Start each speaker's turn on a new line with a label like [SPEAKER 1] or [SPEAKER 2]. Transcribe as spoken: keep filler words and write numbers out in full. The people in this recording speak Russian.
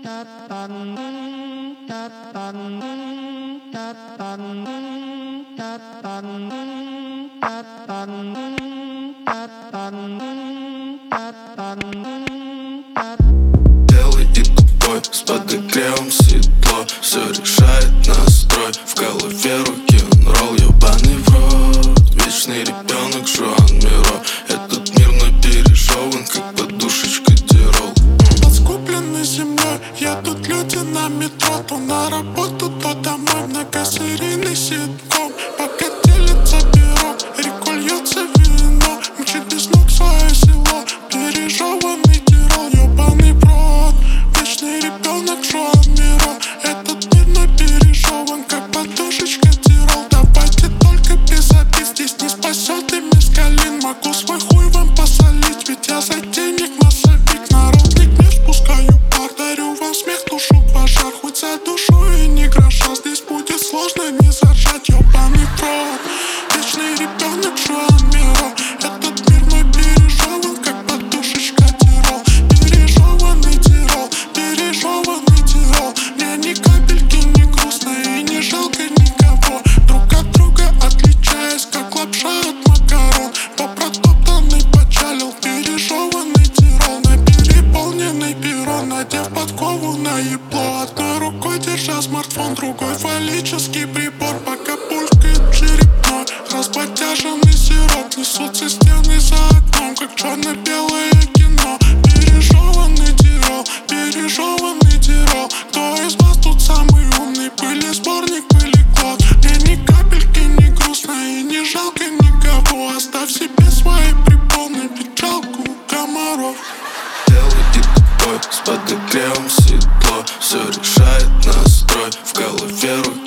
[SPEAKER 1] Белый и тупой, с подогревом седло. Все решает настрой, в голове рок-н-ролл. Ёбаный в рот, вечный ребенок Жуан Миро. Этот мир мной пережеван, как подушечка Дирол.
[SPEAKER 2] Подскупленный землей, едут люди на метро. То на работу, то домой, многосерийный ситком. Пока делится перо, рекой льется вино. Мчит без ног свое село, пережеванный Тирол. Ёбаный брод, вечный ребенок Жуан Миро. Этот мир мной пережеван, как подушечка Дирол. Давайте только без обид, здесь не спасет и мескалин. Могу свой хуй вам посолить, ведь я за денег массовик. Народный гнев спускаю пар, дарю вам смех, тушу пожар. Хоть за душу и не гроша, здесь будет сложно не заржать. Ёбаный брод, вечный ребенок Жуан Миро. Этот мир мой пережеван, как подушечка Дирол. Пережеванный Тирол, пережеванный Тирол. Мне ни капельки не грустно и не жалко никого. Друг от друга отличаясь, как лапша от макарон. По протоптанный почалил, пережеванный Тирол. На переполненный перрон, надев подкову на ебло. Одной рукой держа смартфон, другой фаллический прибор. Пока пулькает черепной, разбодяженный сироп. Несутся стены за окном, как черно-белое кино. Пережеванный Тирол, пережеванный Тирол. Кто из вас тут самый умный? Пыли сборник, пыли клод. Мне ни капельки не грустно и не жалко никого. Оставь себе свои препоны, печалку комаров.
[SPEAKER 1] Белый и тупой, с подогревом седло. Все решает настрой, в голове рок